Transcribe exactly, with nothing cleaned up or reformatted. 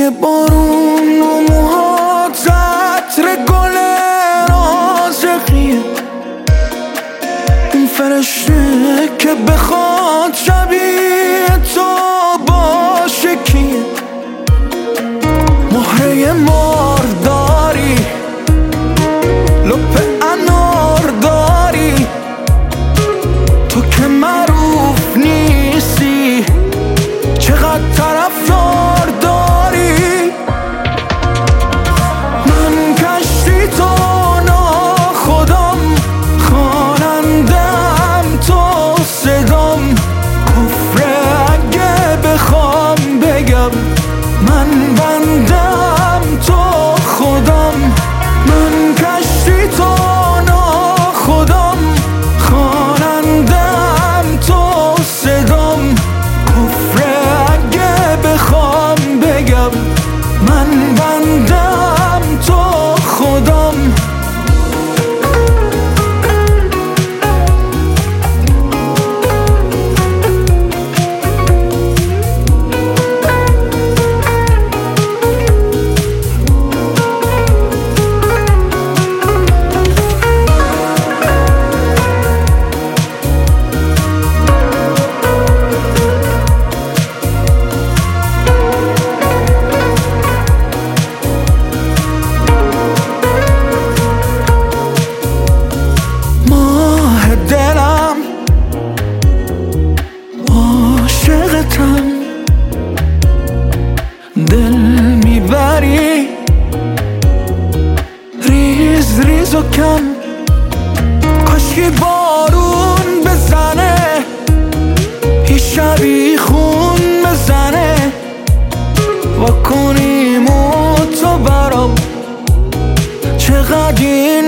بوی بارون و موهات عطر گل رازقیه، اون فرشته که بخواد شبیه تو باشه کیه؟ مهره مار داری، لپ انار داری، تو که معروف نیستی چقدر طرفدار داری. من کشتی تو ناخودم، خوانندم تو صدام، کفره اگه بخوام بگم من بندم تو خودم. من کشتی تو ناخودم، خوانندم تو صدام، کفره اگه بخوام بگم من بندم تو خودم. دل میبری ریز ریز و کم، کاشکی بارون بزنه یه شبی خون بزنه، و کنیم و تو برام چقدر این